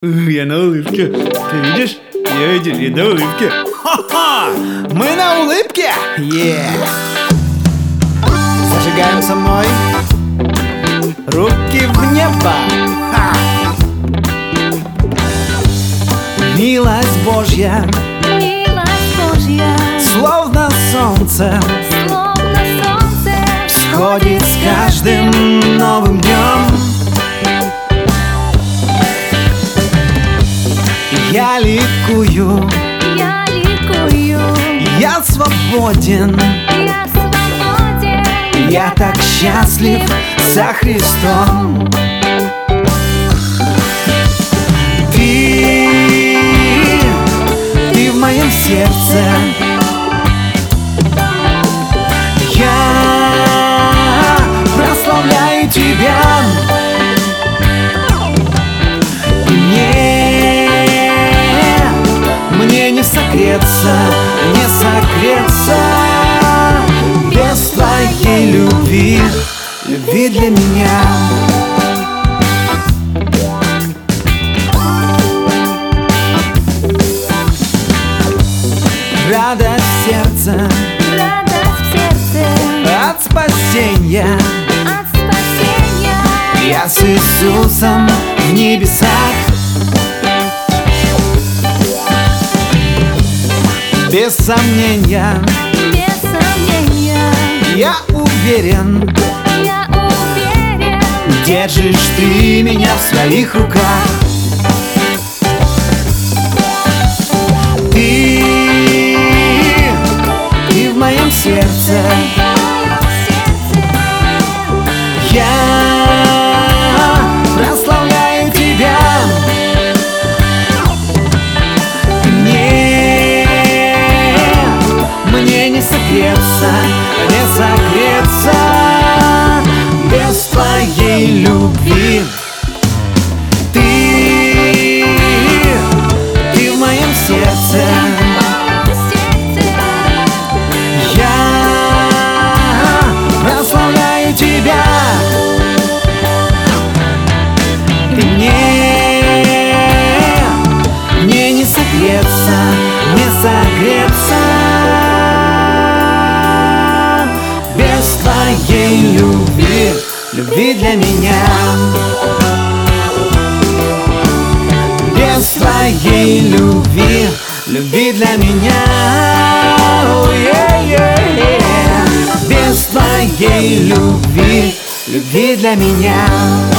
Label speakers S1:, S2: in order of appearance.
S1: Я на улыбке. Ты видишь? Я видишь, я на улыбке. Ха-ха! Мы на улыбке! Зажигаем со мной руки в небо. Ха! Милость Божья, словно солнце, всходит с каждым новым днем. Я ликую, я свободен, я так счастлив со Христом. Ты в моем сердце, я прославляю Тебя. И мне не согреться, не согреться без Твоей любви, любви для меня. Радость в сердце, от спасения, я с Иисусом в небесах. Без сомнения, я уверен, держишь Ты меня в своих руках. Ты в моем сердце, я прославляю Тебя. Мне не согреться, не согреться без Твоей любви. Ты в моем сердце, я прославляю Тебя. Ты мне не согреться, не согреться без Твоей любви, любви для меня. Без Твоей любви, любви для меня. Без Твоей любви, любви для меня.